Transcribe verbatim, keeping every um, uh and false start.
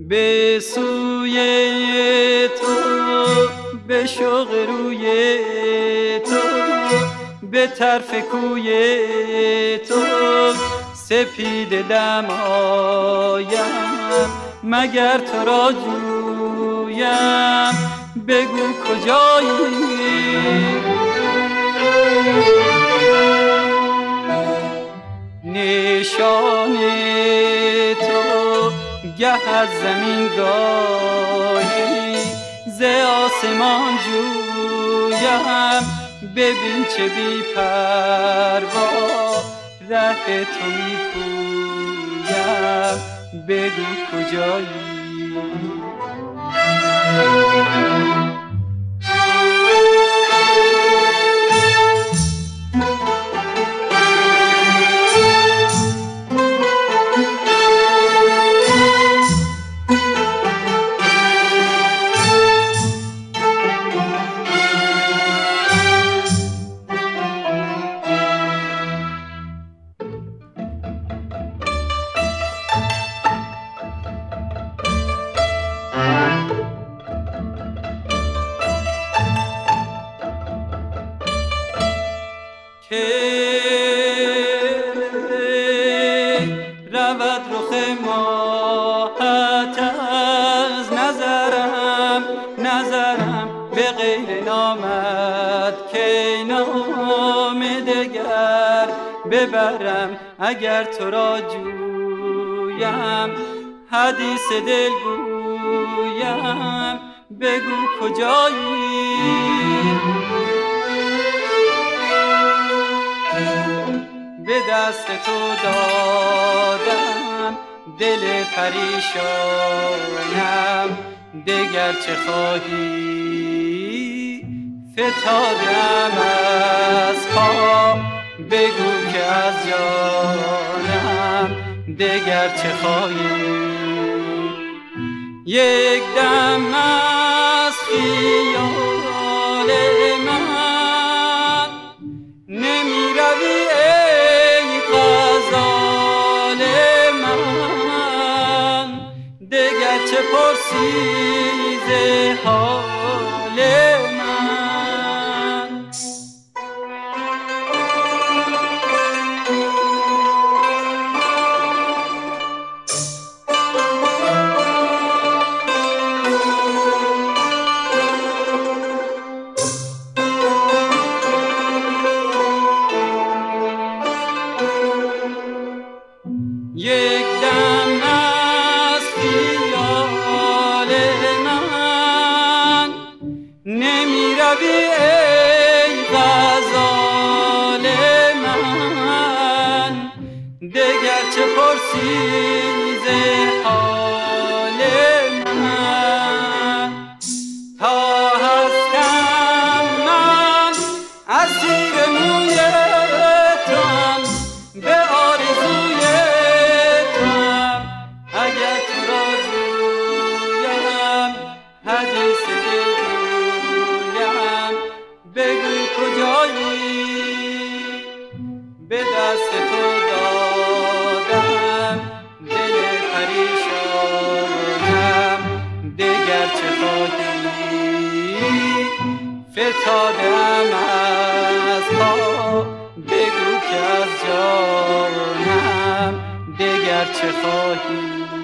به سوی تو، به شوق روی تو، به طرف کوی تو سپید دم آیم، مگر تو را جویم بگو کجایی. نشان تو گه از زمین گاهی ز آسمان جویم، ببین چه بی پروا ره تو می پویم بگو کجایی. که رود رخ ماهت از نظرم، نظرم به غیر نامت که نام دگر ببرم، اگر تو را جویم حدیث دل گویم بگو کجایی. به دست تو دادم دل پریشانم، دگر چه خواهی فتادم از پا بگو که از جانم دگر چه خواهی. یک دم از خیال من نمی روی ای غزال من، دگر چه پرسی ز حال من. یک دم از خیال من نمی روی ای غزال من، دگر چه پرسی ز حال من. تا هستم من اسیر موی توام، به آرزوی توام، اگر تو را جویم حدیث دل گویم بگو کجایی. به دست تو دادم دل پریشانم، دگر چه خواهی فتادم از پا بگو که از جانم دگر چه خواهی.